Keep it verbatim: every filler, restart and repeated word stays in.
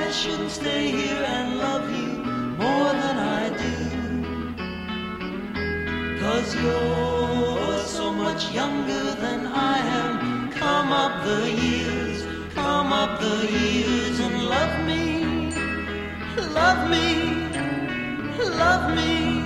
I shouldn't stay here and love you more than I do. 'Cause you're so much younger than I am. Come up the years, come up the years and love me, love me, love me.